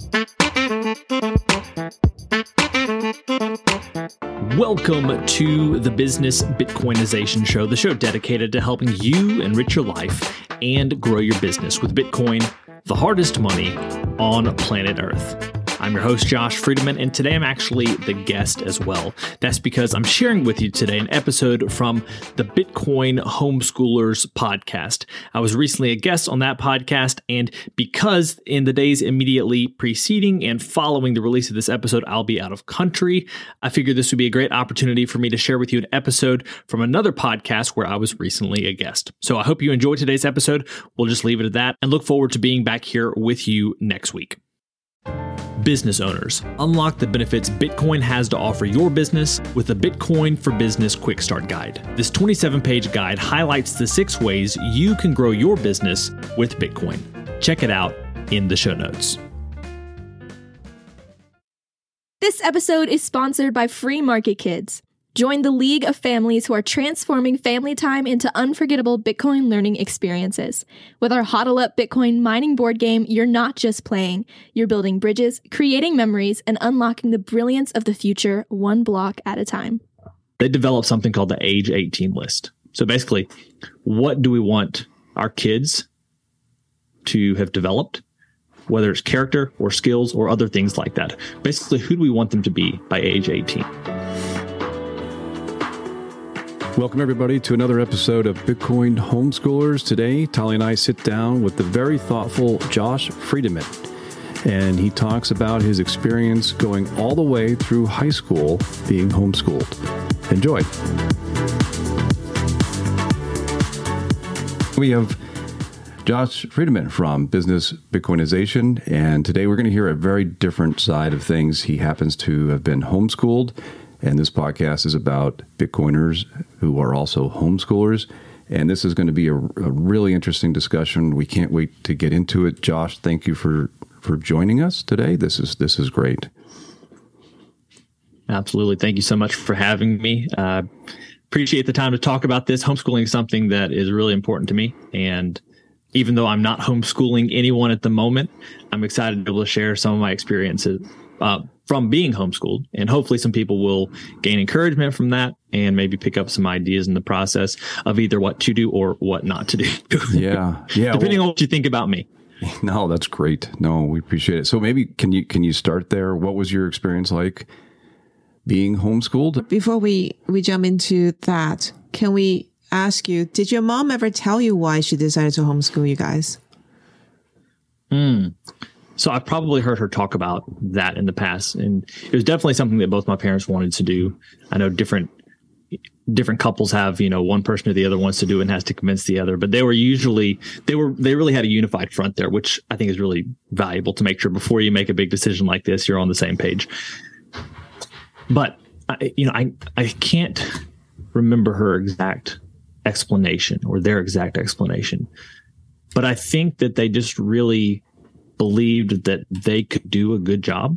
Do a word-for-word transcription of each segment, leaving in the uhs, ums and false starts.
Welcome to the Business Bitcoinization Show, the show dedicated to helping you enrich your life and grow your business with Bitcoin, the hardest money on planet Earth. I'm your host, Josh Friedeman, and today I'm actually the guest as well. That's because I'm sharing with you today an episode from the Bitcoin Homeschoolers podcast. I was recently a guest on that podcast, and because in the days immediately preceding and following the release of this episode, I'll be out of country, I figured this would be a great opportunity for me to share with you an episode from another podcast where I was recently a guest. So I hope you enjoyed today's episode. We'll just leave it at that and look forward to being back here with you next week. Business owners, unlock the benefits Bitcoin has to offer your business with the Bitcoin for Business Quick Start Guide. This twenty-seven page guide highlights the six ways you can grow your business with Bitcoin. Check it out in the show notes. This episode is sponsored by Free Market Kids. Join the league of families who are transforming family time into unforgettable Bitcoin learning experiences. With our HODL Up Bitcoin mining board game, you're not just playing. You're building bridges, creating memories, and unlocking the brilliance of the future one block at a time. They developed something called the age eighteen list. So basically, what do we want our kids to have developed? Whether it's character or skills or other things like that. Basically, who do we want them to be by age eighteen? Welcome, everybody, to another episode of Bitcoin Homeschoolers. Today, Tali and I sit down with the very thoughtful Josh Friedeman, and he talks about his experience going all the way through high school being homeschooled. Enjoy. We have Josh Friedeman from Business Bitcoinization, and today we're going to hear a very different side of things. He happens to have been homeschooled, and this podcast is about Bitcoiners who are also homeschoolers. And this is going to be a, a really interesting discussion. We can't wait to get into it. Josh, thank you for, for joining us today. This is this is great. Absolutely. Thank you so much for having me. Uh, appreciate the time to talk about this. Homeschooling is something that is really important to me. And even though I'm not homeschooling anyone at the moment, I'm excited to be able to share some of my experiences uh, from being homeschooled, and hopefully some people will gain encouragement from that and maybe pick up some ideas in the process of either what to do or what not to do. Yeah. Yeah. Depending well, on what you think about me. No, that's great. No, we appreciate it. So maybe can you, can you start there? What was your experience like being homeschooled? Before we, we jump into that, can we ask you, did your mom ever tell you why she decided to homeschool you guys? Hmm. So I've probably heard her talk about that in the past, and it was definitely something that both my parents wanted to do. I know different different couples have, you know, one person or the other wants to do it and has to convince the other, but they were usually they were they really had a unified front there, which I think is really valuable to make sure before you make a big decision like this, you're on the same page. But I, you know, I I can't remember her exact explanation or their exact explanation, but I think that they just really believed that they could do a good job,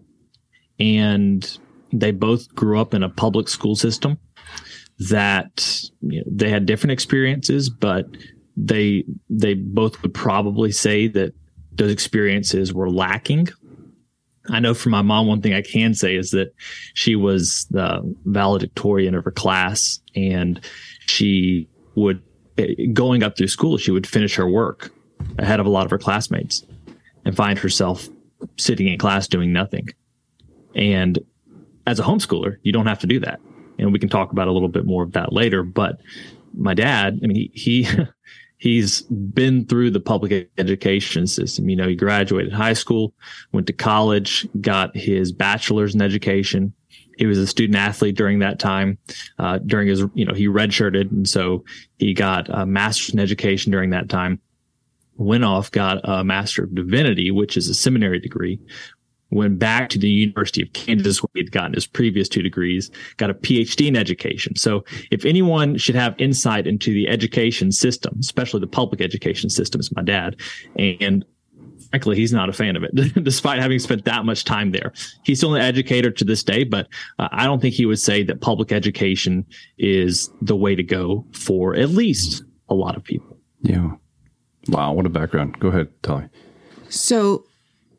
and they both grew up in a public school system that, you know, they had different experiences, but they they both would probably say that those experiences were lacking. I know for my mom, one thing I can say is that she was the valedictorian of her class, and she would, going up through school, she would finish her work ahead of a lot of her classmates and find herself sitting in class doing nothing. And as a homeschooler, you don't have to do that. And we can talk about a little bit more of that later. But my dad, I mean, he, he he's been through the public education system. You know, he graduated high school, went to college, got his bachelor's in education. He was a student athlete during that time. Uh, during his, you know, he redshirted. And so he got a master's in education during that time. Went off, got a Master of Divinity, which is a seminary degree, went back to the University of Kansas where he'd gotten his previous two degrees, got a P H D in education. So if anyone should have insight into the education system, especially the public education system, it's my dad. And frankly, he's not a fan of it, despite having spent that much time there. He's still an educator to this day, but uh, I don't think he would say that public education is the way to go for at least a lot of people. Yeah. Wow, what a background. Go ahead, Tali. So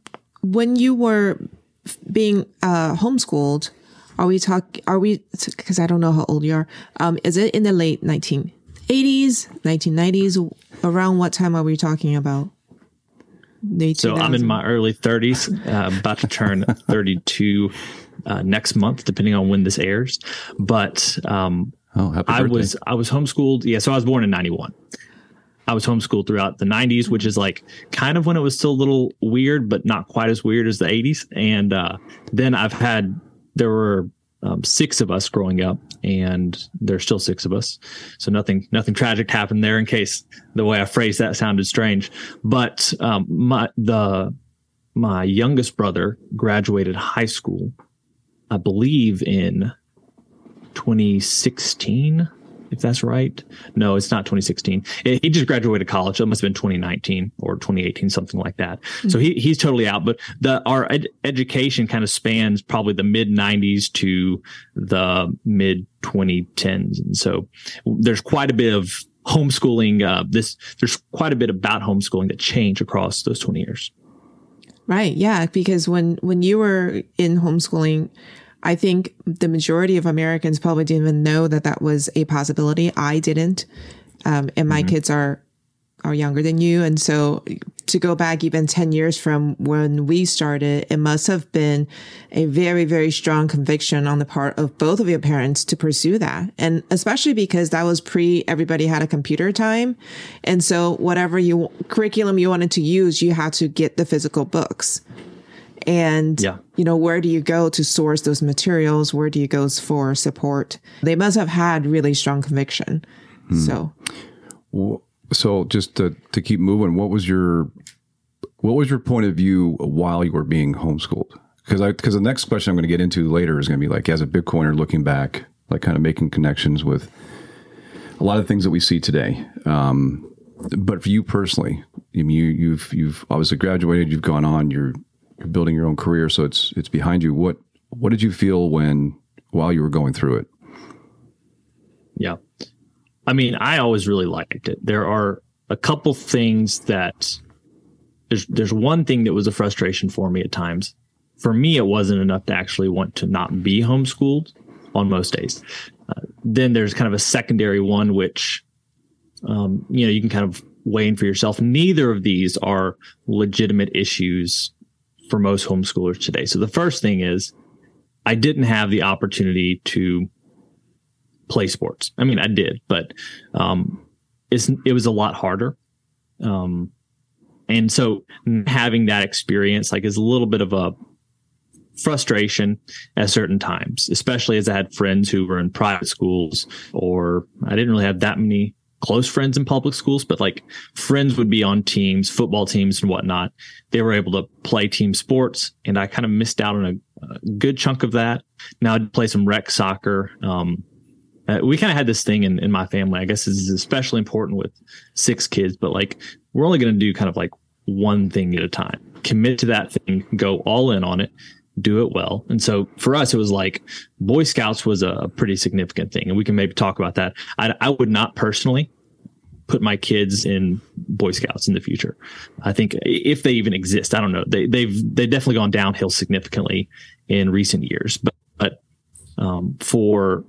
when you were being uh, homeschooled, are we talk? Are we? Because I don't know how old you are. Um, is it in the late nineteen eighties, nineteen nineties? Around what time are we talking about? Late so I'm in my early thirties, uh, about to turn thirty-two uh, next month, depending on when this airs. But um, oh, happy I birthday. was I was homeschooled. Yeah, so I was born in ninety-one. I was homeschooled throughout the nineties, which is like kind of when it was still a little weird, but not quite as weird as the eighties. And uh, then I've had, there were um, six of us growing up, and there's still six of us. So nothing, nothing tragic happened there, in case the way I phrased that sounded strange. But um, my, the, my youngest brother graduated high school, I believe in twenty sixteen. If that's right. No, it's not twenty sixteen. He just graduated college. It must have been twenty nineteen or twenty eighteen, something like that. Mm-hmm. So he he's totally out. But the our ed- education kind of spans probably the mid nineties to the mid twenty tens. And so there's quite a bit of homeschooling. Uh, this there's quite a bit about homeschooling that changed across those twenty years. Right. Yeah. Because when when you were in homeschooling, I think the majority of Americans probably didn't even know that that was a possibility. I didn't. Um, and my mm-hmm. kids are are younger than you. And so to go back even ten years from when we started, it must have been a very, very strong conviction on the part of both of your parents to pursue that. And especially because that was pre everybody had a computer time. And so whatever you curriculum you wanted to use, you had to get the physical books. And, yeah. you know, where do you go to source those materials? Where do you go for support? They must have had really strong conviction. Hmm. So, so just to, to keep moving, what was your, what was your point of view while you were being homeschooled? Because I, because the next question I'm going to get into later is going to be like, as a Bitcoiner looking back, like kind of making connections with a lot of things that we see today. Um, but for you personally, I mean, you, you've, you've obviously graduated, you've gone on, you're, You're building your own career, so it's it's behind you. What what did you feel when while you were going through it? Yeah, I mean, I always really liked it. There are a couple things that there's there's one thing that was a frustration for me at times. For me, it wasn't enough to actually want to not be homeschooled on most days. Uh, then there's kind of a secondary one, which um, you know you can kind of weigh in for yourself. Neither of these are legitimate issues for most homeschoolers today. So the first thing is I didn't have the opportunity to play sports. I mean, I did, but um, it's, it was a lot harder. Um, and so having that experience like is a little bit of a frustration at certain times, especially as I had friends who were in private schools, or I didn't really have that many close friends in public schools, but like friends would be on teams, football teams and whatnot. They were able to play team sports, and I kind of missed out on a, a good chunk of that. Now I'd play some rec soccer. Um, uh, we kind of had this thing in, in my family. I guess this is especially important with six kids, but like we're only going to do kind of like one thing at a time. Commit to that thing, go all in on it, do it well. And so for us, it was like Boy Scouts was a pretty significant thing. And we can maybe talk about that. I, I would not personally put my kids in Boy Scouts in the future. I think if they even exist, I don't know. They, they've, they've definitely gone downhill significantly in recent years, but, but, um, for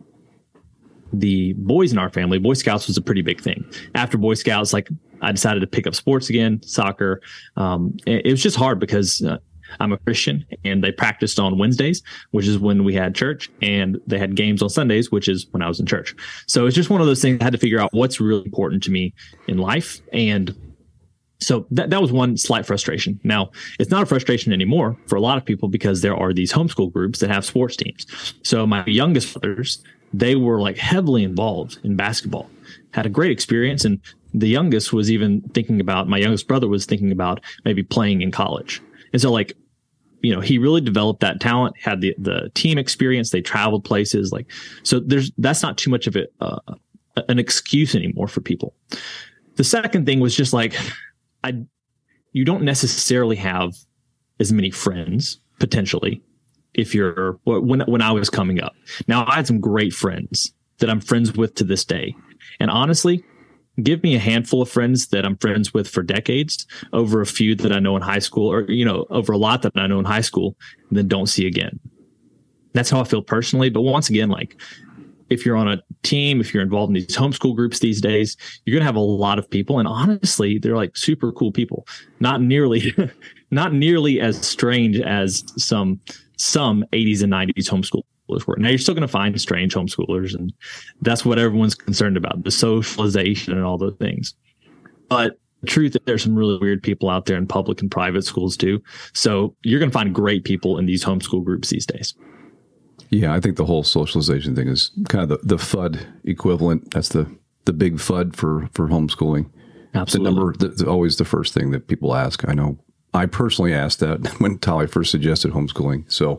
the boys in our family, Boy Scouts was a pretty big thing. After Boy Scouts, like I decided to pick up sports again, soccer. Um, it, it was just hard because, uh, I'm a Christian, and they practiced on Wednesdays, which is when we had church, and they had games on Sundays, which is when I was in church. So it's just one of those things I had to figure out what's really important to me in life. And so that, that was one slight frustration. Now, it's not a frustration anymore for a lot of people because there are these homeschool groups that have sports teams. So my youngest brothers, they were like heavily involved in basketball, had a great experience. And the youngest was even thinking about, my youngest brother was thinking about maybe playing in college. And so like, you know, he really developed that talent, had the, the team experience. They traveled places like, so there's, that's not too much of it, uh, an excuse anymore for people. The second thing was just like, I, you don't necessarily have as many friends potentially if you're, when, when I was coming up. Now I had some great friends that I'm friends with to this day. And honestly, give me a handful of friends that I'm friends with for decades over a few that I know in high school, or, you know, over a lot that I know in high school, and then don't see again. That's how I feel personally. But once again, like, if you're on a team, if you're involved in these homeschool groups these days, you're going to have a lot of people. And honestly, they're like super cool people, not nearly, not nearly as strange as some, some eighties and nineties homeschoolers were. Now, you're still going to find strange homeschoolers, and that's what everyone's concerned about, the socialization and all those things. But the truth is, there's some really weird people out there in public and private schools too. So you're going to find great people in these homeschool groups these days. Yeah, I think the whole socialization thing is kind of the, the F U D equivalent. That's the, the big F U D for, for homeschooling. Absolutely. The number, the, the, always the first thing that people ask. I know I personally asked that when Tali first suggested homeschooling. So,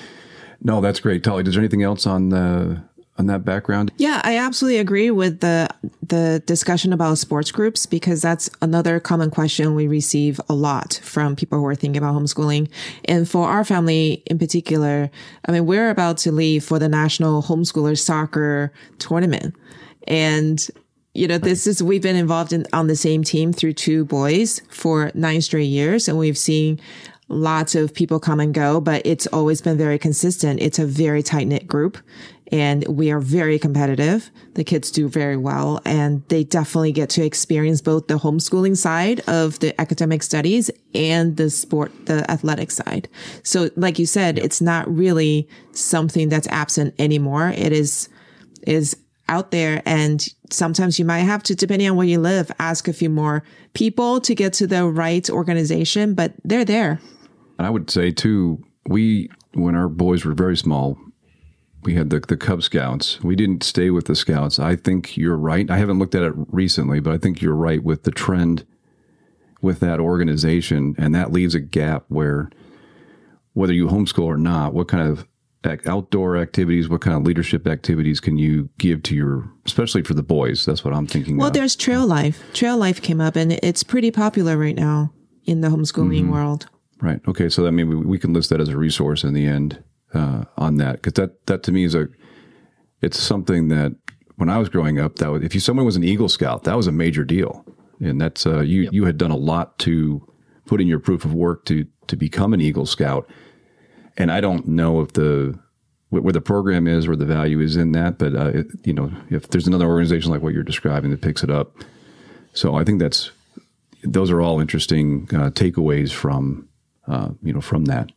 no, that's great. Tali, is there anything else on the on that background? Yeah, I absolutely agree with the the discussion about sports groups, because that's another common question we receive a lot from people who are thinking about homeschooling. And for our family in particular, I mean, we're about to leave for the National Homeschooler Soccer Tournament. And, you know, this is, we've been involved in on the same team through two boys for nine straight years. And we've seen lots of people come and go, but it's always been very consistent. It's a very tight-knit group, and we are very competitive. The kids do very well, and they definitely get to experience both the homeschooling side of the academic studies and the sport, the athletic side. So like you said, it's not really something that's absent anymore. It is, is out there, and sometimes you might have to, depending on where you live, ask a few more people to get to the right organization, but they're there. And I would say, too, we, when our boys were very small, we had the, the Cub Scouts. We didn't stay with the Scouts. I think you're right. I haven't looked at it recently, but I think you're right with the trend with that organization. And that leaves a gap where, whether you homeschool or not, what kind of outdoor activities, what kind of leadership activities can you give to your, especially for the boys? That's what I'm thinking. Well, of. there's Trail Life. Trail Life came up, and it's pretty popular right now in the homeschooling mm-hmm. world. Right. Okay. So that maybe we can list that as a resource in the end uh, on that, because that that to me is a, it's something that when I was growing up, that was, if you someone was an Eagle Scout, that was a major deal, and that's uh, you yep. you had done a lot to put in your proof of work to to become an Eagle Scout. And I don't know if the where the program is or the value is in that, but uh, it, you know, if there's another organization like what you're describing that picks it up, so I think that's those are all interesting uh, takeaways from. Uh, you know, from that.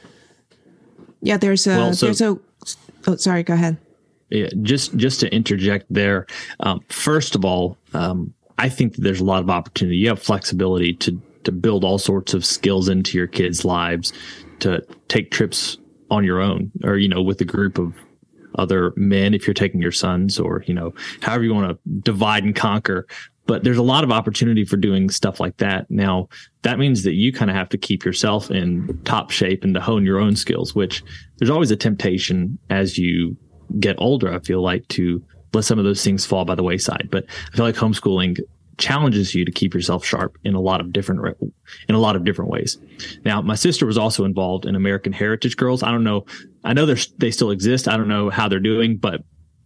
Yeah, there's a, well, so, there's a, oh, sorry, go ahead. Yeah, just, just to interject there. Um, first of all, um, I think that there's a lot of opportunity. You have flexibility to, to build all sorts of skills into your kids' lives, to take trips on your own, or, you know, with a group of other men, if you're taking your sons, or, you know, however you want to divide and conquer. But there's a lot of opportunity for doing stuff like that. Now, that means that you kind of have to keep yourself in top shape and to hone your own skills, which there's always a temptation as you get older, I feel like, to let some of those things fall by the wayside. But I feel like homeschooling challenges you to keep yourself sharp in a lot of different in a lot of different ways. Now, my sister was also involved in American Heritage Girls. I don't know. I know they're, they still exist. I don't know how they're doing, but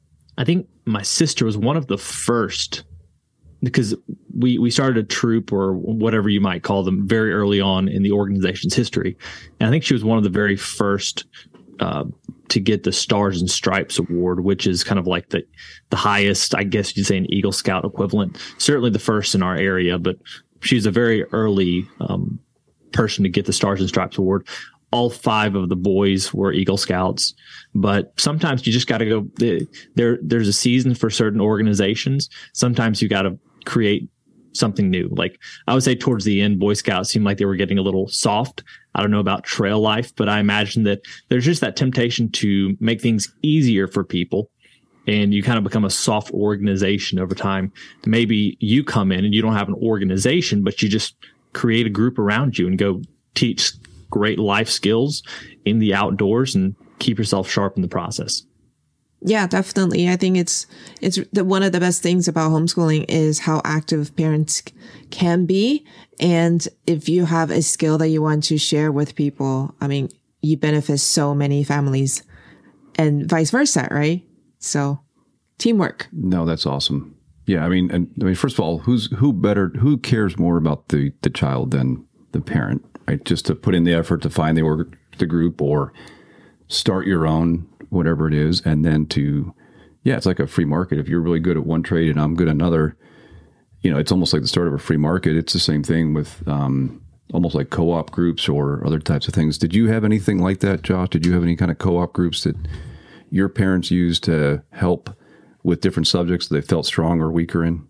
I think my sister was one of the first, because we, we started a troop, or whatever you might call them, very early on in the organization's history. And I think she was one of the very first uh, to get the Stars and Stripes Award, which is kind of like the, the highest, I guess you'd say, an Eagle Scout equivalent. Certainly the first in our area, but she's a very early um, person to get the Stars and Stripes Award. All five of the boys were Eagle Scouts, but sometimes you just got to go there. There's a season for certain organizations. Sometimes you got to create something new. Like, I would say towards the end, Boy Scouts seemed like they were getting a little soft. I don't know about Trail Life, but I imagine that there's just that temptation to make things easier for people, and you kind of become a soft organization over time. Maybe you come in and you don't have an organization, but you just create a group around you and go teach great life skills in the outdoors and keep yourself sharp in the process. Yeah, definitely. I think it's it's the, one of the best things about homeschooling is how active parents can be. And if you have a skill that you want to share with people, I mean, you benefit so many families, and vice versa, right? So teamwork. No, that's awesome. Yeah, I mean, and I mean, first of all, who's who better? Who cares more about the the child than the parent? Right? Just to put in the effort to find the org, the group or start your own, whatever it is, and then to, yeah, it's like a free market. If you're really good at one trade and I'm good at another, you know, it's almost like the start of a free market. It's the same thing with um, almost like co-op groups or other types of things. Did you have anything like that, Josh? Did you have any kind of co-op groups that your parents used to help with different subjects that they felt strong or weaker in?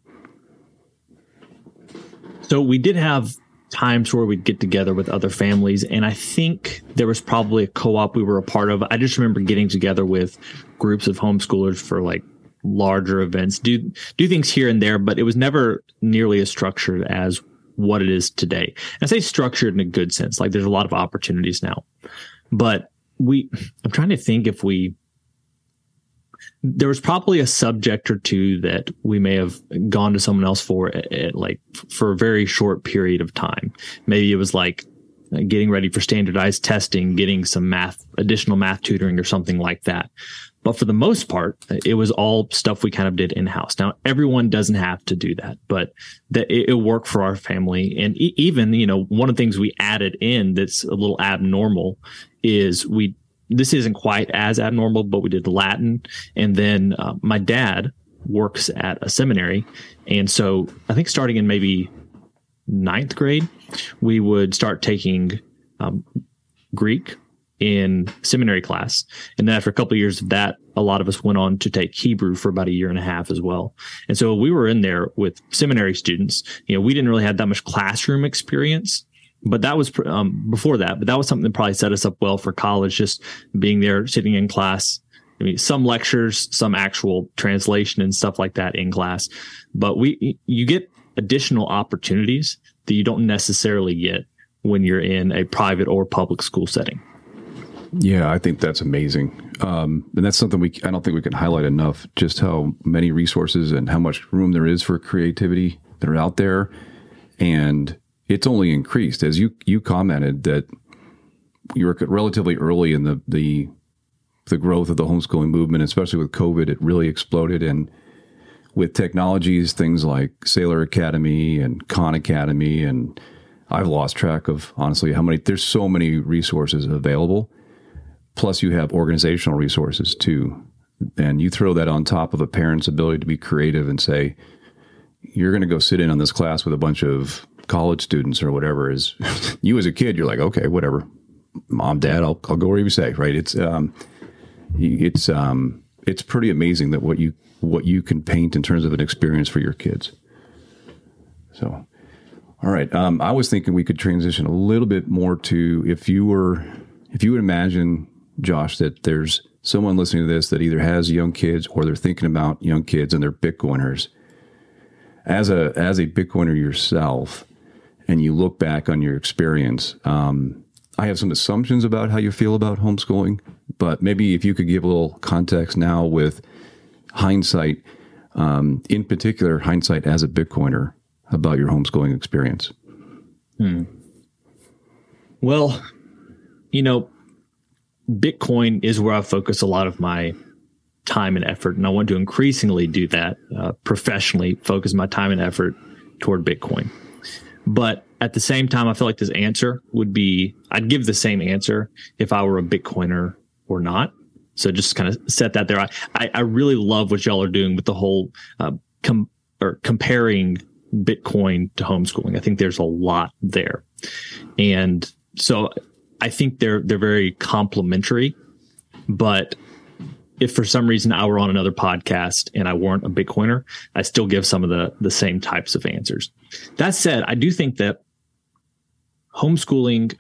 So we did have times where we'd get together with other families, and I think there was probably a co-op we were a part of. I just remember getting together with groups of homeschoolers for like larger events, do do things here and there, but it was never nearly as structured as what it is today. And I say structured in a good sense, like there's a lot of opportunities now. But we, I'm trying to think if we, there was probably a subject or two that we may have gone to someone else for at, at like for a very short period of time. Maybe it was like getting ready for standardized testing, getting some math, additional math tutoring or something like that. But for the most part, it was all stuff we kind of did in-house. Now, everyone doesn't have to do that, but that it, it worked for our family. And e- even, you know, one of the things we added in that's a little abnormal is we, this isn't quite as abnormal, but we did Latin. And then uh, my dad works at a seminary. And so I think starting in maybe ninth grade, we would start taking um, Greek in seminary class. And then after a couple of years of that, a lot of us went on to take Hebrew for about a year and a half as well. And so we were in there with seminary students. You know, we didn't really have that much classroom experience, but that was um, before that. But that was something that probably set us up well for college, just being there, sitting in class. I mean, some lectures, some actual translation and stuff like that in class. But we, you get additional opportunities that you don't necessarily get when you're in a private or public school setting. Yeah, I think that's amazing. Um, and that's something we, I don't think we can highlight enough, just how many resources and how much room there is for creativity that are out there. And it's only increased, as you, you commented that you were relatively early in the, the, the growth of the homeschooling movement, especially with COVID, it really exploded. And with technologies, things like Sailor Academy and Khan Academy, and I've lost track of, honestly, how many, there's so many resources available. Plus, you have organizational resources, too. And you throw that on top of a parent's ability to be creative and say, you're going to go sit in on this class with a bunch of college students or whatever. Is you as a kid, you're like, okay, whatever. Mom, Dad, I'll, I'll go wherever you say, right? It's um, it's um, it's pretty amazing that what you what you can paint in terms of an experience for your kids. So, all right. Um, I was thinking we could transition a little bit more to if you were, if you would imagine, Josh, that there's someone listening to this that either has young kids or they're thinking about young kids and they're Bitcoiners. As a as a Bitcoiner yourself, and you look back on your experience, um, I have some assumptions about how you feel about homeschooling, but maybe if you could give a little context now with hindsight, um, in particular, hindsight as a Bitcoiner about your homeschooling experience. Hmm. Well, you know, Bitcoin is where I focus a lot of my time and effort, and I want to increasingly do that uh, professionally, focus my time and effort toward Bitcoin. But at the same time, I feel like this answer would be, I'd give the same answer if I were a Bitcoiner or not. So just kind of set that there. I, I, I really love what y'all are doing with the whole uh, com- or comparing Bitcoin to homeschooling. I think there's a lot there. And so I think they're they're very complementary. But if for some reason I were on another podcast and I weren't a Bitcoiner, I still give some of the the same types of answers. That said, I do think that homeschooling,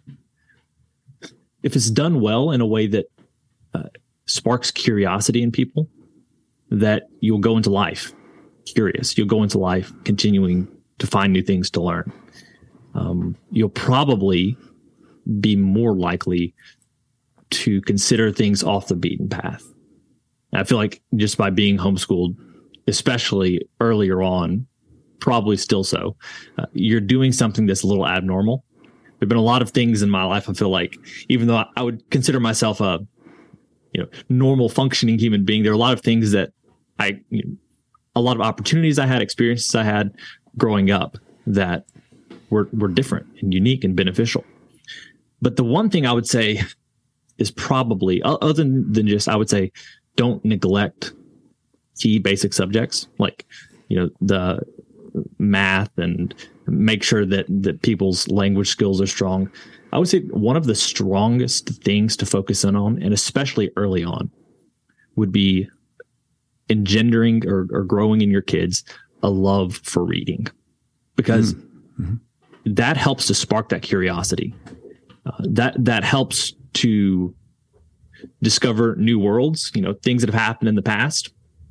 if it's done well in a way that uh, sparks curiosity in people, that you'll go into life curious. You'll go into life continuing to find new things to learn. Um, you'll probably be more likely to consider things off the beaten path. And I feel like just by being homeschooled, especially earlier on, probably still so, uh, you're doing something that's a little abnormal. There've been a lot of things in my life, I feel like, even though I would consider myself a, you know, normal functioning human being, there are a lot of things that I, you know, a lot of opportunities I had, experiences I had growing up that were, were different and unique and beneficial. But the one thing I would say is probably, other than just, I would say, don't neglect key basic subjects like, you know, the math, and make sure that, that people's language skills are strong. I would say one of the strongest things to focus in on, and especially early on, would be engendering or, or growing in your kids a love for reading, because mm-hmm. that helps to spark that curiosity. Uh, that that helps to discover new worlds, you know, things that have happened in the past,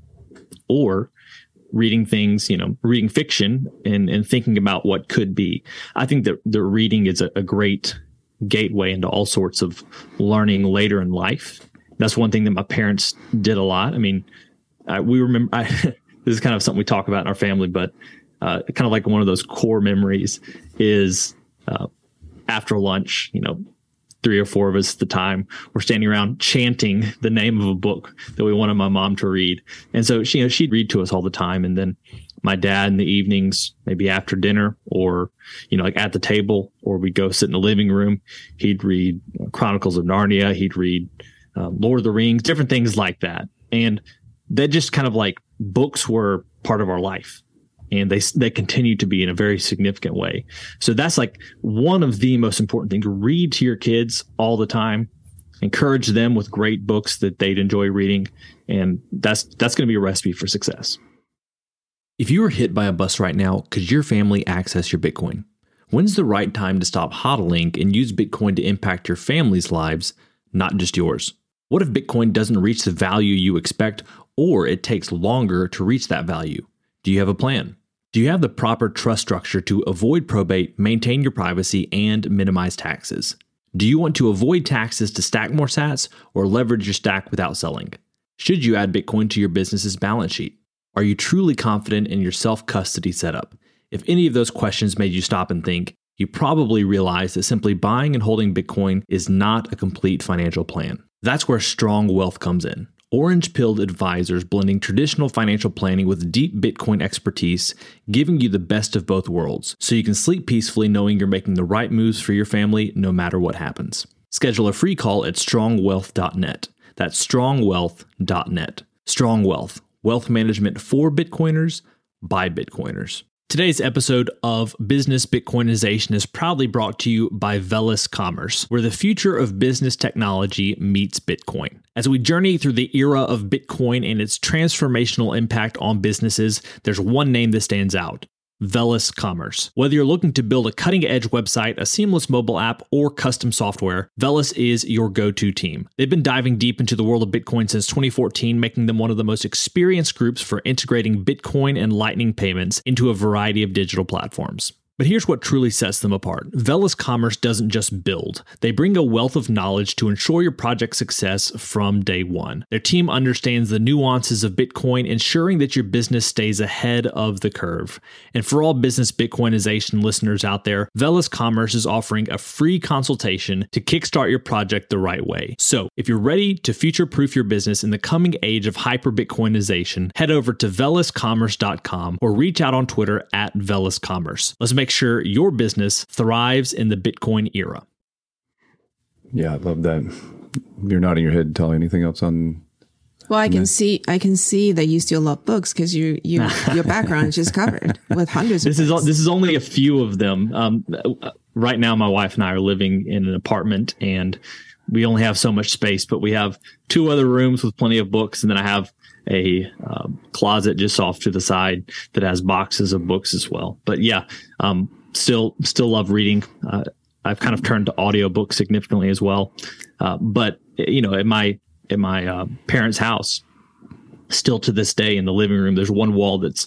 or reading things, you know, reading fiction and, and thinking about what could be. I think that the reading is a, a great gateway into all sorts of learning later in life. That's one thing that my parents did a lot. I mean, I, we remember, I, this is kind of something we talk about in our family, but uh, kind of like one of those core memories is uh, after lunch, you know, three or four of us at the time were standing around chanting the name of a book that we wanted my mom to read. And so she, you know, she'd read to us all the time. And then my dad in the evenings, maybe after dinner or, you know, like at the table, or we'd go sit in the living room, he'd read Chronicles of Narnia. He'd read uh, Lord of the Rings, different things like that. And that just kind of like books were part of our life. And they they continue to be in a very significant way. So that's like one of the most important things. Read to your kids all the time. Encourage them with great books that they'd enjoy reading. And that's that's going to be a recipe for success. If you were hit by a bus right now, could your family access your Bitcoin? When's the right time to stop hodling and use Bitcoin to impact your family's lives, not just yours? What if Bitcoin doesn't reach the value you expect, or it takes longer to reach that value? Do you have a plan? Do you have the proper trust structure to avoid probate, maintain your privacy, and minimize taxes? Do you want to avoid taxes to stack more sats or leverage your stack without selling? Should you add Bitcoin to your business's balance sheet? Are you truly confident in your self-custody setup? If any of those questions made you stop and think, you probably realize that simply buying and holding Bitcoin is not a complete financial plan. That's where Strong Wealth comes in. Orange-pilled advisors blending traditional financial planning with deep Bitcoin expertise, giving you the best of both worlds, so you can sleep peacefully knowing you're making the right moves for your family no matter what happens. Schedule a free call at strong wealth dot net. That's strong wealth dot net. Strong Wealth, wealth management for Bitcoiners by Bitcoiners. Today's episode of Business Bitcoinization is proudly brought to you by Velis Commerce, where the future of business technology meets Bitcoin. As we journey through the era of Bitcoin and its transformational impact on businesses, there's one name that stands out: Velis Commerce. Whether you're looking to build a cutting-edge website, a seamless mobile app, or custom software, Velis is your go-to team. They've been diving deep into the world of Bitcoin since twenty fourteen, making them one of the most experienced groups for integrating Bitcoin and Lightning payments into a variety of digital platforms. But here's what truly sets them apart. Velis Commerce doesn't just build. They bring a wealth of knowledge to ensure your project's success from day one. Their team understands the nuances of Bitcoin, ensuring that your business stays ahead of the curve. And for all Business Bitcoinization listeners out there, Velis Commerce is offering a free consultation to kickstart your project the right way. So if you're ready to future-proof your business in the coming age of hyper-Bitcoinization, head over to velis commerce dot com or reach out on Twitter at Velis Commerce. Let's make sure your business thrives in the Bitcoin era. Yeah, I love that. You're nodding your head. Tell anything else on? Well, I on can that? see, I can see that you still love books because you, you, your background is just covered with hundreds of This is books. this is only a few of them. Um, right now, my wife and I are living in an apartment, and we only have so much space. But we have two other rooms with plenty of books, and then I have a uh, closet just off to the side that has boxes of books as well. But yeah, um, still still love reading. Uh, I've kind of turned to audiobooks significantly as well. Uh, but you know, at my at my uh, parents' house, still to this day in the living room, there's one wall that's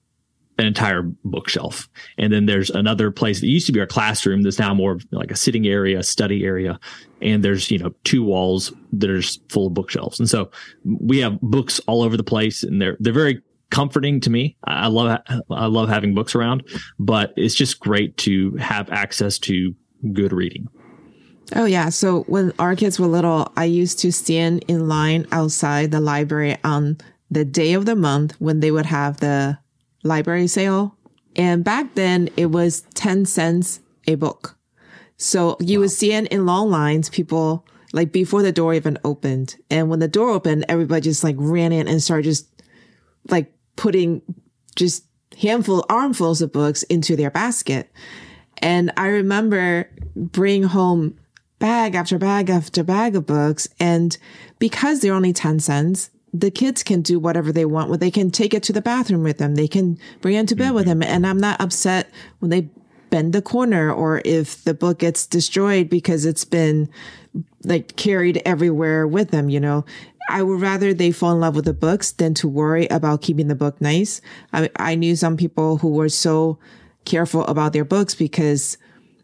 an entire bookshelf. And then there's another place that used to be our classroom that's now more of like a sitting area, a study area. And there's, you know, two walls that are just full of bookshelves. And so we have books all over the place, and they're, they're very comforting to me. I love, I love having books around, but it's just great to have access to good reading. Oh, yeah. So when our kids were little, I used to stand in line outside the library on the day of the month when they would have the library sale. And back then it was ten cents a book. So you wow. would see it in long lines, people like before the door even opened. And when the door opened, everybody just like ran in and started just like putting just handful, armfuls of books into their basket. And I remember bringing home bag after bag after bag of books. And because they're only ten cents, the kids can do whatever they want. Well, they can take it to the bathroom with them. They can bring it to bed mm-hmm. with them. And I'm not upset when they bend the corner or if the book gets destroyed because it's been like carried everywhere with them, you know. I would rather they fall in love with the books than to worry about keeping the book nice. I, I knew some people who were so careful about their books because,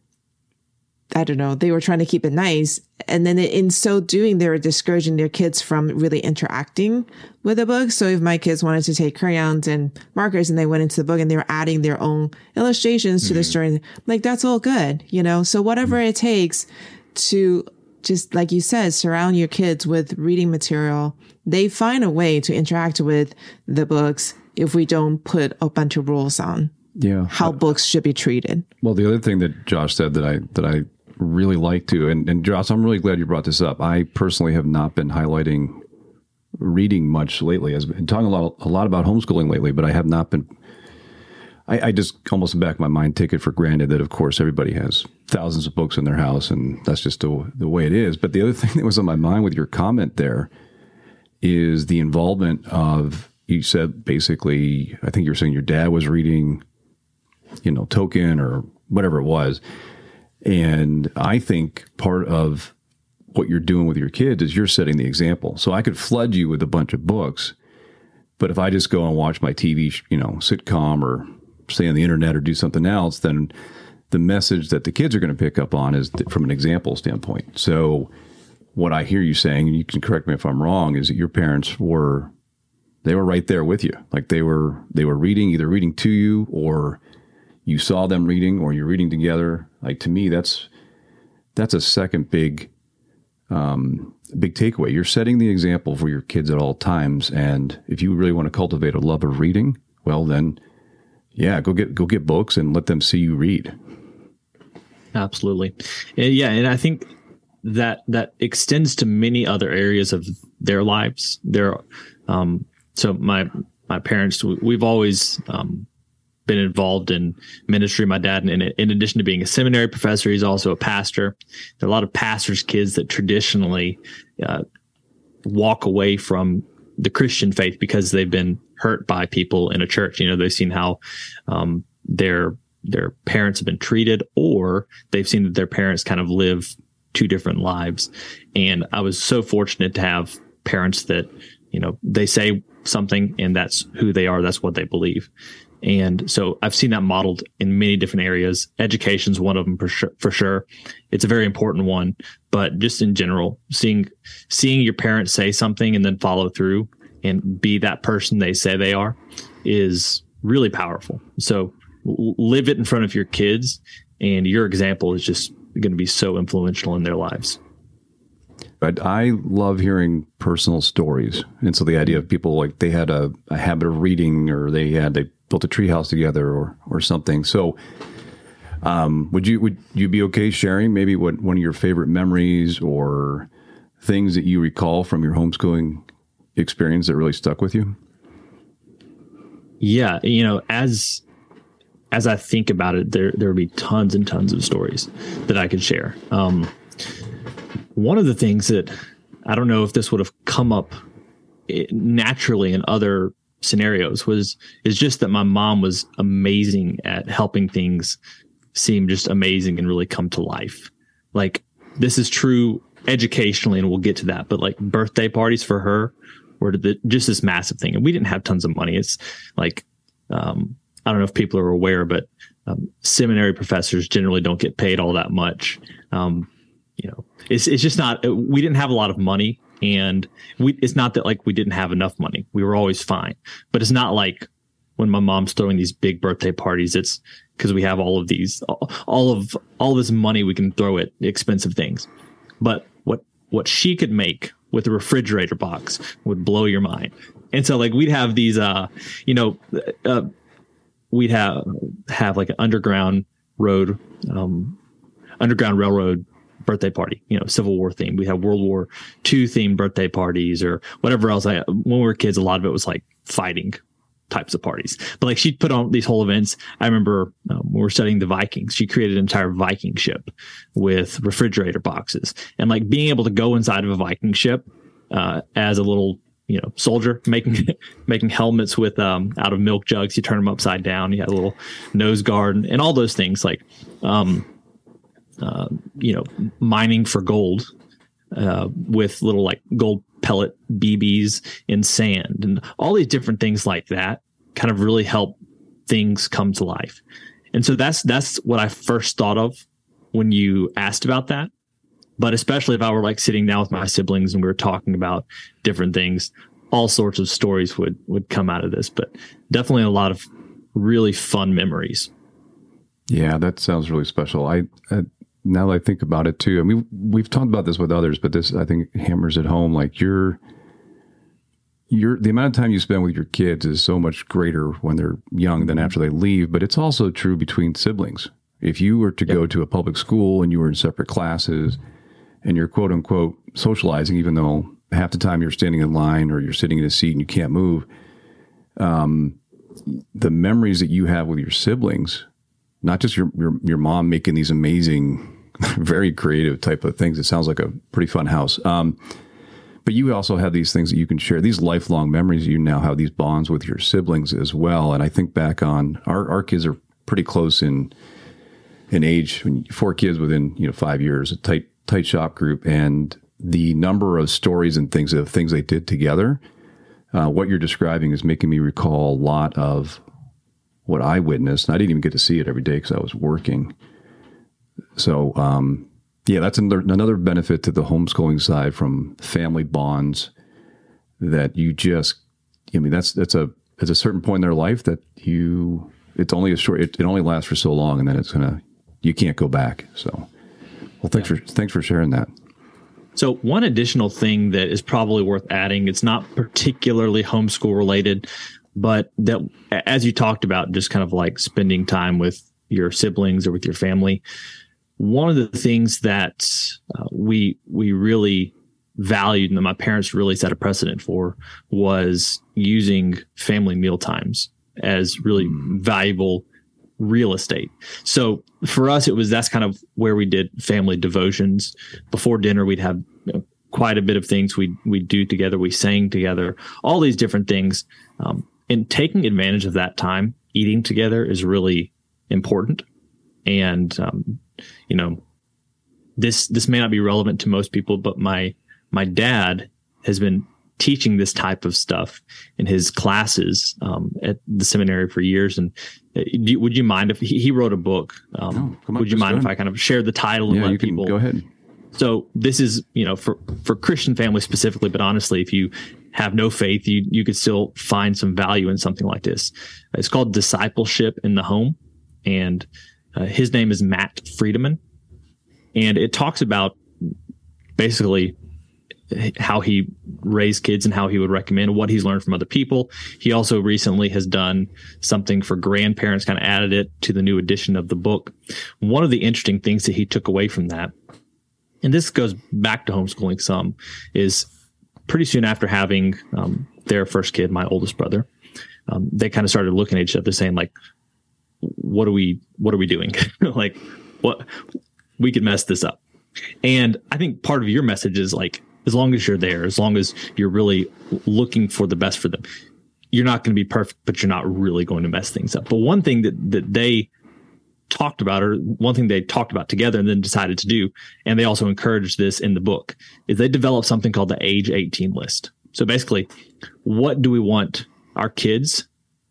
I don't know, they were trying to keep it nice. And then in so doing, they were discouraging their kids from really interacting with the book. So if my kids wanted to take crayons and markers and they went into the book and they were adding their own illustrations mm-hmm. to the story, like, that's all good, you know? So whatever mm-hmm. it takes to just, like you said, surround your kids with reading material, they find a way to interact with the books if we don't put a bunch of rules on yeah. how uh, books should be treated. Well, the other thing that Josh said that I that I really like to, and, and Josh, I'm really glad you brought this up. I personally have not been highlighting reading much lately. I've been talking a lot, a lot about homeschooling lately, but I have not been. I, I just almost in the back of my mind take it for granted that, of course, everybody has thousands of books in their house, and that's just the, the way it is. But the other thing that was on my mind with your comment there is the involvement of, you said basically, I think you were saying your dad was reading, you know, Tolkien or whatever it was. And I think part of what you're doing with your kids is you're setting the example. So I could flood you with a bunch of books, but if I just go and watch my T V, you know, sitcom or stay on the internet or do something else, then the message that the kids are going to pick up on is from an example standpoint. So what I hear you saying, and you can correct me if I'm wrong, is that your parents were, they were right there with you. Like they were, they were reading, either reading to you or you saw them reading or you're reading together. Like to me, that's, that's a second big, um, big takeaway. You're setting the example for your kids at all times. And if you really want to cultivate a love of reading, well then, yeah, go get, go get books and let them see you read. Absolutely. Yeah. And I think that that extends to many other areas of their lives. There, um, so my, my parents, we've always, um, been involved in ministry. My dad, in, in addition to being a seminary professor, he's also a pastor. There are a lot of pastors' kids that traditionally uh, walk away from the Christian faith because they've been hurt by people in a church. You know, they've seen how um, their their parents have been treated, or they've seen that their parents kind of live two different lives. And I was so fortunate to have parents that, you know, they say something and that's who they are. That's what they believe. And so I've seen that modeled in many different areas. Education's one of them for sure, for sure. It's a very important one, but just in general, seeing, seeing your parents say something and then follow through and be that person they say they are is really powerful. So live it in front of your kids, and your example is just going to be so influential in their lives. But I love hearing personal stories. And so the idea of people like they had a, a habit of reading, or they had, they built a treehouse together or, or something. So um, would you, would you be okay sharing maybe what one of your favorite memories or things that you recall from your homeschooling experience that really stuck with you? Yeah. You know, as, as I think about it, there, there would be tons and tons of stories that I could share. Um, One of the things that I don't know if this would have come up naturally in other scenarios was is just that my mom was amazing at helping things seem just amazing and really come to life. Like, this is true educationally, and we'll get to that. But like birthday parties for her were the, just this massive thing, and we didn't have tons of money. It's like um, I don't know if people are aware, but um, seminary professors generally don't get paid all that much. Um, You know, it's it's just not, we didn't have a lot of money, and we, it's not that like we didn't have enough money. We were always fine, but it's not like when my mom's throwing these big birthday parties, it's because we have all of these, all of, all this money we can throw at expensive things. But what, what she could make with a refrigerator box would blow your mind. And so like we'd have these, uh, you know, uh, we'd have have like an underground road, um, underground railroad birthday party, you know, Civil War themed. We had World War Two themed birthday parties or whatever else. I, when we were kids, a lot of it was like fighting types of parties. But like she'd put on these whole events. I remember um, when we were studying the Vikings, she created an entire Viking ship with refrigerator boxes, and like being able to go inside of a Viking ship uh, as a little, you know, soldier, making making helmets with um, out of milk jugs. You turn them upside down. You had a little nose guard and, and all those things. Like, um, uh, you know, mining for gold uh, with little like gold pellet B Bs in sand, and all these different things like that kind of really help things come to life. And so that's that's what I first thought of when you asked about that. But especially if I were like sitting down with my siblings and we were talking about different things, all sorts of stories would would come out of this. But definitely a lot of really fun memories. Yeah, that sounds really special. I, I now that I think about it too, I mean, we've talked about this with others, but this, I think, hammers it home. Like you're, you're, the amount of time you spend with your kids is so much greater when they're young than after they leave. But it's also true between siblings. If you were to yep. go to a public school and you were in separate classes and you're quote unquote socializing, even though half the time you're standing in line or you're sitting in a seat and you can't move, um, the memories that you have with your siblings, not just your, your, your mom making these amazing, very creative type of things. It sounds like a pretty fun house. Um, but you also have these things that you can share, these lifelong memories. You now have these bonds with your siblings as well. And I think back on our, our kids are pretty close in, in age, four kids within, you know, five years, a tight, tight shop group. And the number of stories and things of things they did together, uh, what you're describing is making me recall a lot of what I witnessed. And I didn't even get to see it every day because I was working. So, um, yeah, that's another, another benefit to the homeschooling side from family bonds that you just, I mean, that's, that's a, at a certain point in their life that you, it's only a short, it, it only lasts for so long and then it's going to, you can't go back. So, well, thanks yeah. for, thanks for sharing that. So one additional thing that is probably worth adding, it's not particularly homeschool related, but that, as you talked about, just kind of like spending time with your siblings or with your family. One of the things that uh, we we really valued and that my parents really set a precedent for was using family meal times as really mm. valuable real estate. So for us, it was that's kind of where we did family devotions. Before dinner, we'd have you know, quite a bit of things we we do together. We sang together, all these different things. Um, and taking advantage of that time, eating together is really important. And um, you know, this this may not be relevant to most people, but my my dad has been teaching this type of stuff in his classes um, at the seminary for years. And uh, do, would you mind if he, he wrote a book? Um, no, on, would you mind if I kind of share the title and yeah, let you can people go ahead? So this is, you know, for, for Christian families specifically, but honestly, if you have no faith, you, you could still find some value in something like this. It's called Discipleship in the Home. And uh, his name is Matt Friedemann. And it talks about basically how he raised kids and how he would recommend what he's learned from other people. He also recently has done something for grandparents, kind of added it to the new edition of the book. One of the interesting things that he took away from that, and this goes back to homeschooling some, is pretty soon after having um, their first kid, my oldest brother, um, they kind of started looking at each other saying, like, what are we, what are we doing? Like, what, we could mess this up. And I think part of your message is like, as long as you're there, as long as you're really looking for the best for them, you're not going to be perfect, but you're not really going to mess things up. But one thing that, that they talked about, or one thing they talked about together and then decided to do, and they also encouraged this in the book, is they developed something called the age eighteen list. So basically, what do we want our kids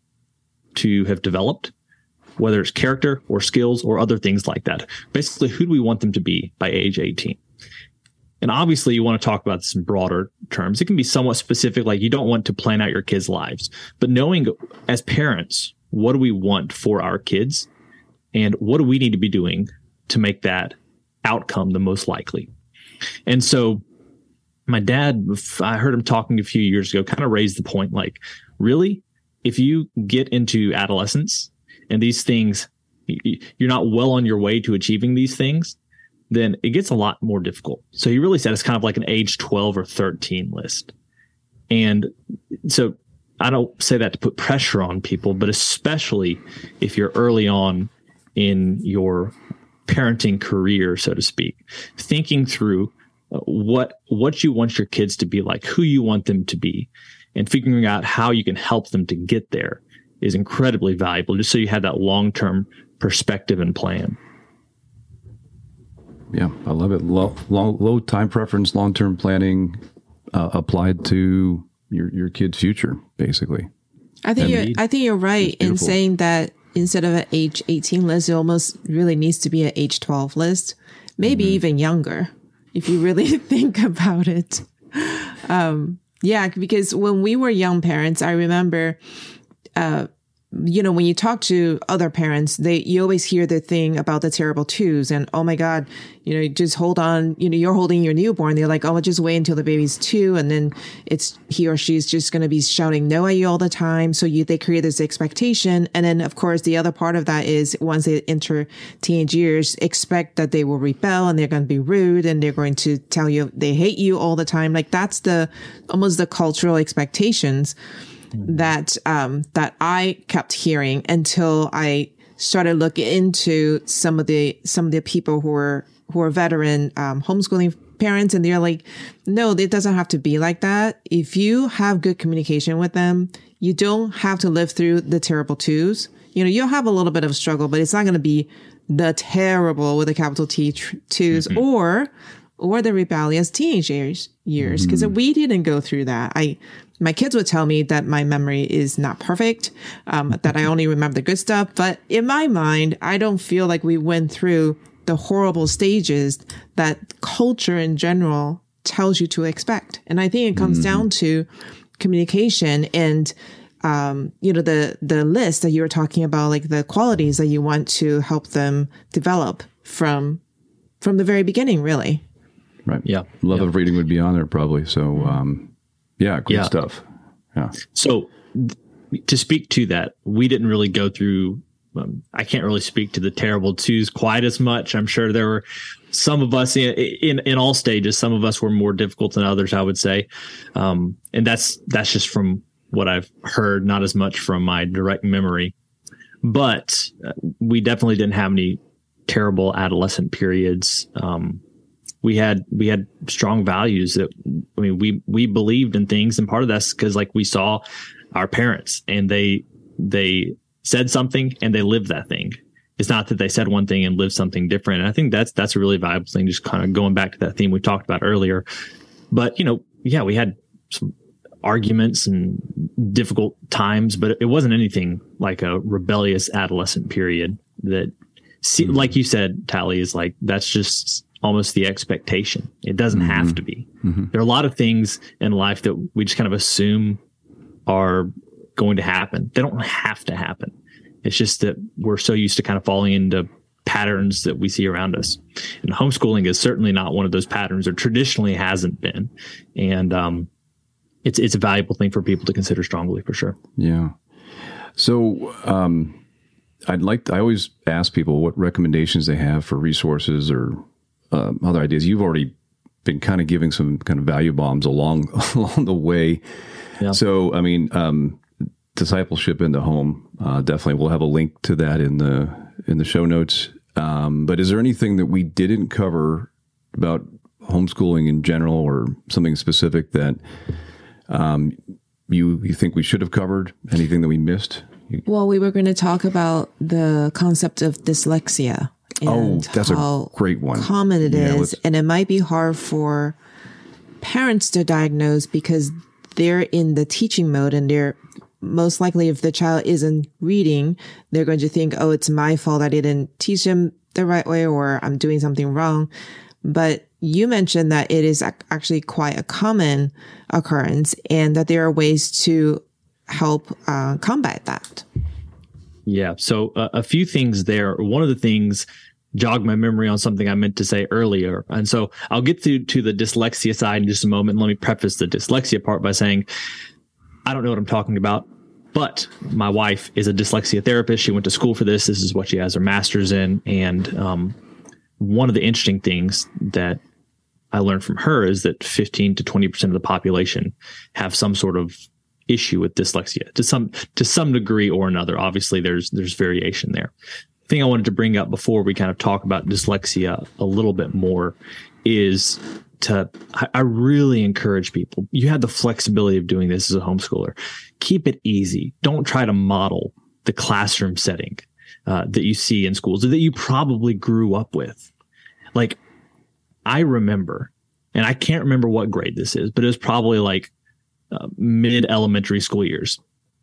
to have developed, whether it's character or skills or other things like that? Basically, who do we want them to be by age eighteen? And obviously, you want to talk about this in broader terms. It can be somewhat specific, like you don't want to plan out your kids' lives. But knowing as parents, what do we want for our kids? And what do we need to be doing to make that outcome the most likely? And so my dad, I heard him talking a few years ago, kind of raised the point, like, really, if you get into adolescence and these things, you're not well on your way to achieving these things, then it gets a lot more difficult. So he really said it's kind of like an age twelve or thirteen list. And so I don't say that to put pressure on people, but especially if you're early on in your parenting career, so to speak, thinking through what what you want your kids to be like, who you want them to be, and figuring out how you can help them to get there is incredibly valuable, just so you have that long-term perspective and plan. Yeah, I love it. Low, low, low time preference, long-term planning uh, applied to your your kid's future, basically. I think you're, I think you're right in saying that instead of an age eighteen list, it almost really needs to be an age twelve list, maybe mm-hmm. even younger, if you really think about it. Um, yeah, because when we were young parents, I remember, uh, you know, when you talk to other parents, they you always hear the thing about the terrible twos and, oh my God, you know, just hold on, you know, you're holding your newborn. They're like, oh, just wait until the baby's two. And then it's he or she's just going to be shouting no at you all the time. So you, they create this expectation. And then, of course, the other part of that is once they enter teenage years, expect that they will rebel and they're going to be rude and they're going to tell you they hate you all the time. Like that's the almost the cultural expectations that um, that I kept hearing until I started looking into some of the some of the people who are who are veteran um, homeschooling parents, and they're like, no, it doesn't have to be like that. If you have good communication with them, you don't have to live through the terrible twos. You know, you'll have a little bit of a struggle, but it's not going to be the terrible with a capital T tr- twos mm-hmm. or or the rebellious teenage years years because mm-hmm. we didn't go through that. I. My kids would tell me that my memory is not perfect, um, that I only remember the good stuff. But in my mind, I don't feel like we went through the horrible stages that culture in general tells you to expect. And I think it comes mm-hmm. down to communication and, um, you know, the, the list that you were talking about, like the qualities that you want to help them develop from, from the very beginning, really. Right. Yeah. Love yeah. of reading would be on there probably. So, um, Yeah, great yeah. stuff. Yeah. So th- to speak to that, we didn't really go through, um, I can't really speak to the terrible twos quite as much. I'm sure there were some of us in, in, in all stages, some of us were more difficult than others, I would say. Um, and that's, that's just from what I've heard, not as much from my direct memory, but uh, we definitely didn't have any terrible adolescent periods. Um, We had we had strong values that I mean we we believed in things, and part of that's because like we saw our parents and they they said something and they lived that thing. It's not that they said one thing and lived something different. And I think that's that's a really valuable thing. Just kind of going back to that theme we talked about earlier. But you know, yeah, we had some arguments and difficult times, but it wasn't anything like a rebellious adolescent period. That, mm-hmm. like you said, Tally, is like that's just almost the expectation. It doesn't mm-hmm. have to be. Mm-hmm. There are a lot of things in life that we just kind of assume are going to happen. They don't have to happen. It's just that we're so used to kind of falling into patterns that we see around us. And homeschooling is certainly not one of those patterns, or traditionally hasn't been. And um, it's it's a valuable thing for people to consider strongly, for sure. Yeah. So um, I'd like to, I always ask people what recommendations they have for resources or Um, other ideas. You've already been kind of giving some kind of value bombs along along the way. Yeah. So, I mean, um, discipleship in the home, uh, definitely. We'll have a link to that in the in the show notes. Um, but is there anything that we didn't cover about homeschooling in general, or something specific that um, you you think we should have covered? Anything that we missed? Well, we were going to talk about the concept of dyslexia. And oh, that's a great one. Common it yeah, is, and it might be hard for parents to diagnose because they're in the teaching mode, and they're most likely, if the child isn't reading, they're going to think, "Oh, it's my fault. I didn't teach them the right way, or I'm doing something wrong." But you mentioned that it is actually quite a common occurrence, and that there are ways to help uh, combat that. Yeah. So uh, a few things there. One of the things jog my memory on something I meant to say earlier. And so I'll get to, to the dyslexia side in just a moment. Let me preface the dyslexia part by saying, I don't know what I'm talking about, but my wife is a dyslexia therapist. She went to school for this. This is what she has her master's in. And um, one of the interesting things that I learned from her is that fifteen to twenty percent of the population have some sort of issue with dyslexia to some to some degree or another. Obviously, there's there's variation there. The thing I wanted to bring up before we kind of talk about dyslexia a little bit more is to I, I really encourage people. You have the flexibility of doing this as a homeschooler. Keep it easy. Don't try to model the classroom setting uh, that you see in schools that you probably grew up with. Like, I remember, and I can't remember what grade this is, but it was probably like uh, mid elementary school years.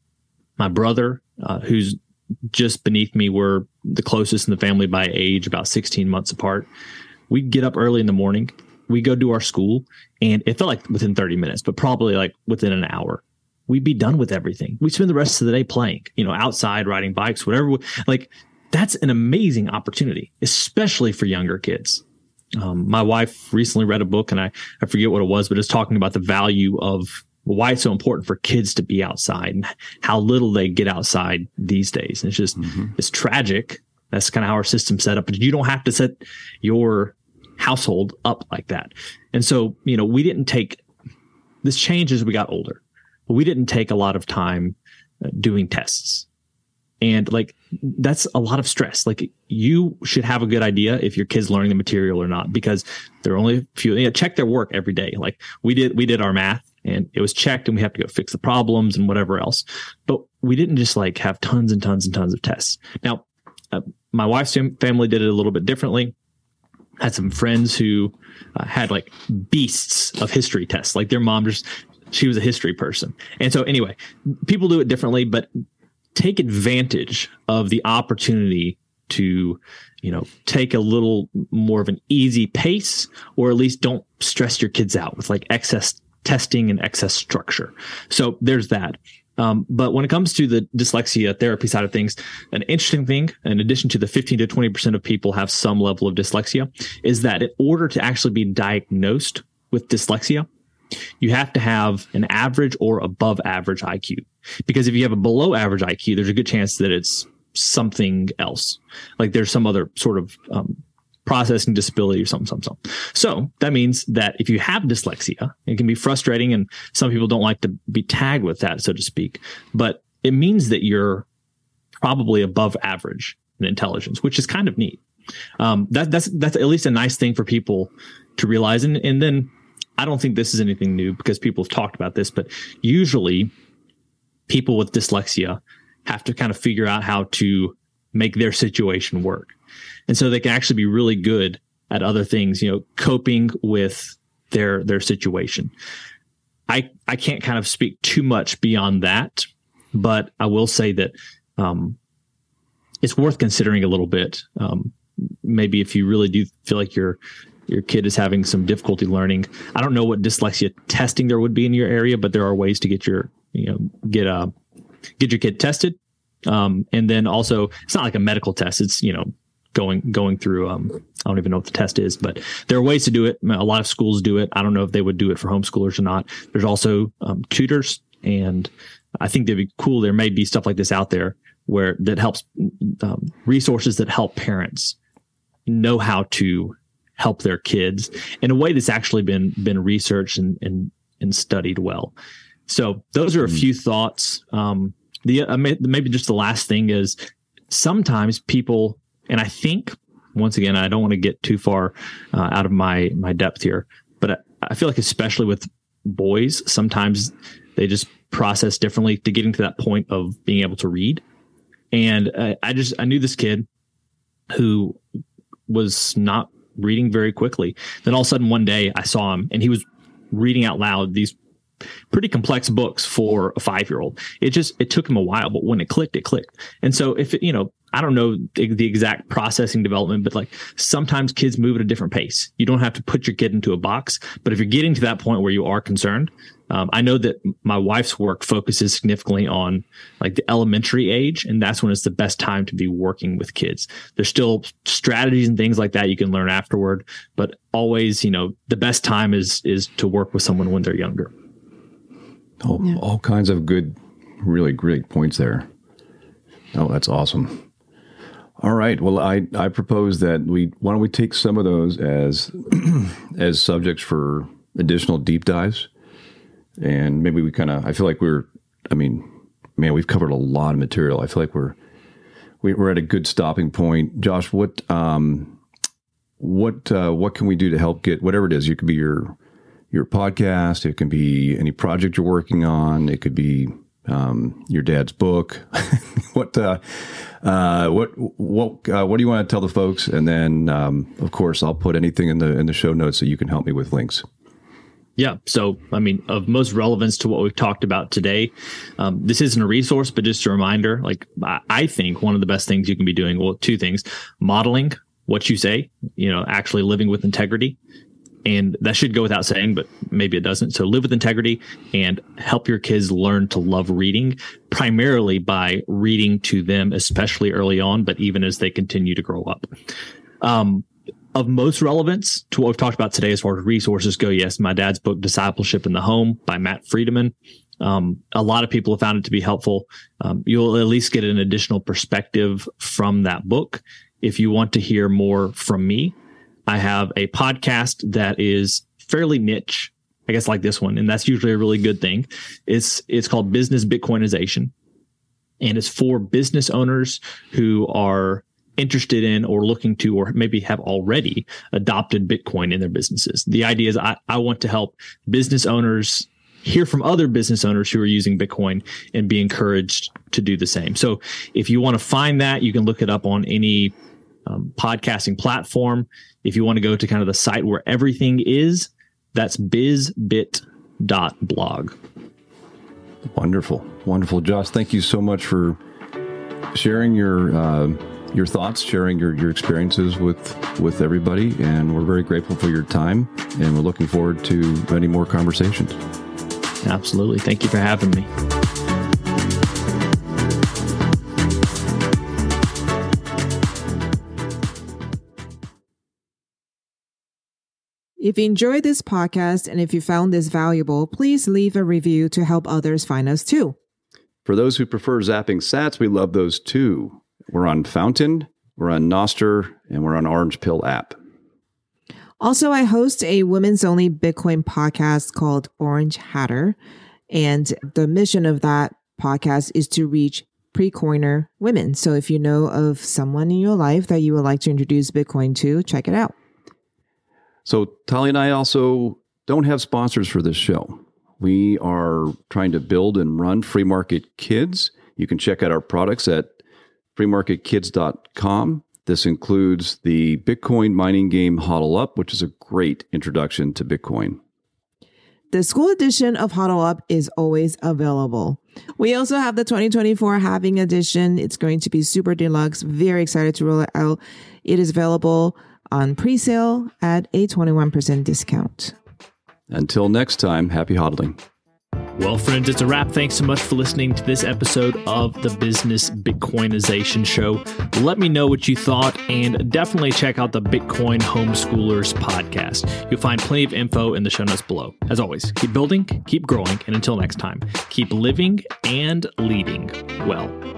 My brother, uh, who's just beneath me, we're the closest in the family by age, about sixteen months apart. We'd get up early in the morning. We go do our school, and it felt like within thirty minutes, but probably like within an hour, we'd be done with everything. We'd spend the rest of the day playing, you know, outside, riding bikes, whatever. Like, that's an amazing opportunity, especially for younger kids. Um, my wife recently read a book, and I, I forget what it was, but it's talking about the value of why it's so important for kids to be outside and how little they get outside these days. And it's just, mm-hmm. it's tragic. That's kind of how our system's set up. But you don't have to set your household up like that. And so, you know, we didn't take this change as we got older, but we didn't take a lot of time uh, doing tests. And like, that's a lot of stress. Like, you should have a good idea if your kid's learning the material or not, because there are only a few, you know, check their work every day. Like we did, we did our math and it was checked, and we have to go fix the problems and whatever else. But we didn't just like have tons and tons and tons of tests. Now, uh, my wife's family did it a little bit differently. Had some friends who uh, had like beasts of history tests. Like their mom just, she was a history person. And so anyway, people do it differently, but take advantage of the opportunity to, you know, take a little more of an easy pace, or at least don't stress your kids out with like excess testing and excess structure. So there's that. Um, but when it comes to the dyslexia therapy side of things, an interesting thing, in addition to the fifteen to twenty percent of people have some level of dyslexia, is that in order to actually be diagnosed with dyslexia, you have to have an average or above average I Q. Because if you have a below average I Q, there's a good chance that it's something else. Like there's some other sort of um, processing disability or something, something, something. So that means that if you have dyslexia, it can be frustrating, and some people don't like to be tagged with that, so to speak. But it means that you're probably above average in intelligence, which is kind of neat. Um, that, that's that's at least a nice thing for people to realize. And, and then I don't think this is anything new because people have talked about this, but usually people with dyslexia have to kind of figure out how to make their situation work. And so they can actually be really good at other things, you know, coping with their their situation. I I can't kind of speak too much beyond that, but I will say that um, it's worth considering a little bit. Um, maybe if you really do feel like your your kid is having some difficulty learning. I don't know what dyslexia testing there would be in your area, but there are ways to get your you know get a get your kid tested. Um, and then also, it's not like a medical test. It's, you know, going going through, um, I don't even know what the test is, but there are ways to do it. A lot of schools do it. I don't know if they would do it for homeschoolers or not. There's also um, tutors, and I think they'd be cool. There may be stuff like this out there where that helps um, resources that help parents know how to help their kids in a way that's actually been been researched and and, and studied well. So those are a few thoughts. Um, The uh, maybe just the last thing is sometimes people, and I think once again, I don't want to get too far uh, out of my my depth here, but I, I feel like especially with boys, sometimes they just process differently to getting to that point of being able to read. And uh, I just I knew this kid who was not reading very quickly. Then all of a sudden one day I saw him and he was reading out loud these pretty complex books for a five-year-old. It just, it took him a while, but when it clicked, it clicked. And so if, it, you know, I don't know the, the exact processing development, but like sometimes kids move at a different pace. You don't have to put your kid into a box, but if you're getting to that point where you are concerned, um, I know that my wife's work focuses significantly on like the elementary age, and that's when it's the best time to be working with kids. There's still strategies and things like that you can learn afterward, but always, you know, the best time is is to work with someone when they're younger. Oh, yeah. All kinds of good, really great points there. Oh, that's awesome. All right. Well, I, I propose that we, why don't we take some of those as, as subjects for additional deep dives, and maybe we kind of, I feel like we're, I mean, man, we've covered a lot of material. I feel like we're, we, we're at a good stopping point. Josh, what, um, what, uh, what can we do to help get whatever it is? You could be your, your podcast. It can be any project you're working on. It could be, um, your dad's book. what, uh, uh, what, what, uh, what do you want to tell the folks? And then, um, of course, I'll put anything in the, in the show notes so you can help me with links. Yeah. So, I mean, of most relevance to what we've talked about today, um, this isn't a resource, but just a reminder. Like, I, I think one of the best things you can be doing, well, two things: modeling what you say, you know, actually living with integrity. And that should go without saying, but maybe it doesn't. So live with integrity and help your kids learn to love reading, primarily by reading to them, especially early on, but even as they continue to grow up. Um, of most relevance to what we've talked about today as far as resources go, yes, my dad's book, Discipleship in the Home by Matt Friedemann. Um, a lot of people have found it to be helpful. Um, you'll at least get an additional perspective from that book. If you want to hear more from me, I have a podcast that is fairly niche, I guess, like this one, and that's usually a really good thing. It's it's called Business Bitcoinization, and it's for business owners who are interested in or looking to, or maybe have already adopted Bitcoin in their businesses. The idea is I, I want to help business owners hear from other business owners who are using Bitcoin and be encouraged to do the same. So if you want to find that, you can look it up on any um, podcasting platform. If you want to go to kind of the site where everything is, that's bizbit dot blog. Wonderful. Wonderful. Josh, thank you so much for sharing your uh, your thoughts, sharing your, your experiences with, with everybody. And we're very grateful for your time, and we're looking forward to many more conversations. Absolutely. Thank you for having me. If you enjoyed this podcast and if you found this valuable, please leave a review to help others find us too. For those who prefer zapping sats, we love those too. We're on Fountain, we're on Nostr, and we're on Orange Pill app. Also, I host a women's only Bitcoin podcast called Orange Hatter. And the mission of that podcast is to reach pre-coiner women. So if you know of someone in your life that you would like to introduce Bitcoin to, check it out. So Tali and I also don't have sponsors for this show. We are trying to build and run Free Market Kids. You can check out our products at free market kids dot com. This includes the Bitcoin mining game HODL Up, which is a great introduction to Bitcoin. The school edition of HODL Up is always available. We also have the twenty twenty-four Halving Edition. It's going to be super deluxe. Very excited to roll it out. It is available on pre-sale at a twenty-one percent discount. Until next time, happy hodling. Well, friends, it's a wrap. Thanks so much for listening to this episode of the Business Bitcoinization Show. Let me know what you thought, and definitely check out the Bitcoin Homeschoolers podcast. You'll find plenty of info in the show notes below. As always, keep building, keep growing, and until next time, keep living and leading well.